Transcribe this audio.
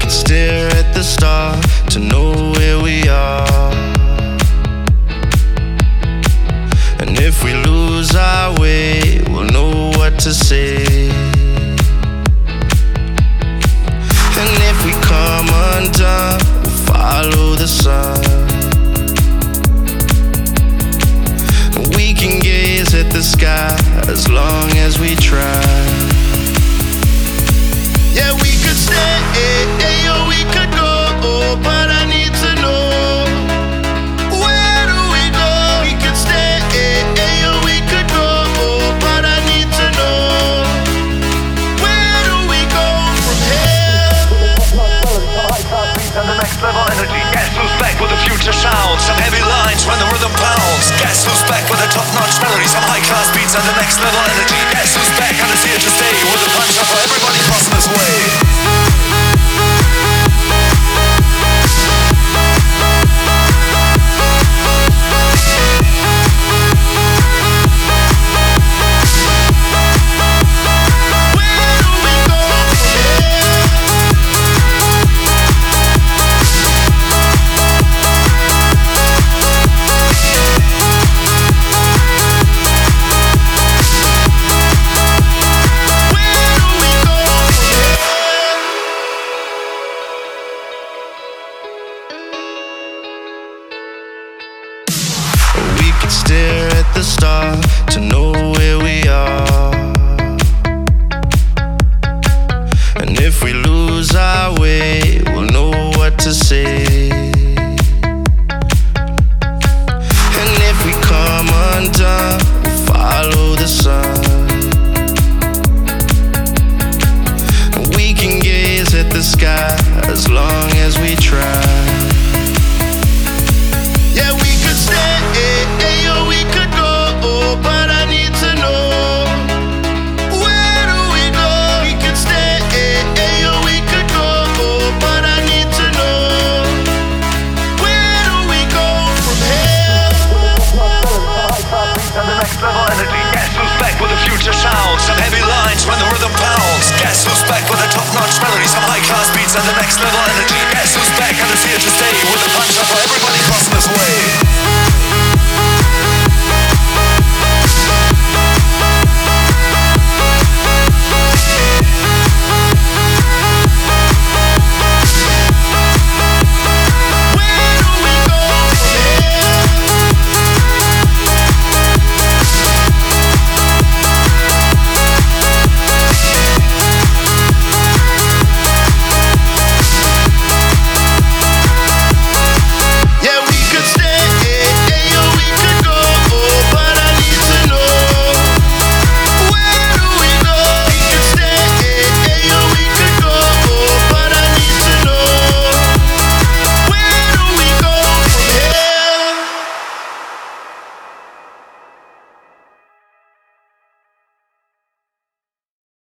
could stare at the star to know where we are. And if we lose our way, we'll know what to say. And if we come undone, we'll follow the sun. And we can gaze at the sky as long as we try. Yeah, we could stay, or we could go, but I need to know, where do we go? We could stay, or we could go, but I need to know, where do we go from here? High-class beats and the next level energy. Guess who's back with the future sound? Some heavy lines when the rhythm pounds. Guess who's back with the top-notch melody? Some high-class beats and the next level energy. Guess who's back and is here to stay with a punch up for everybody crossing his way. We could stare at the stars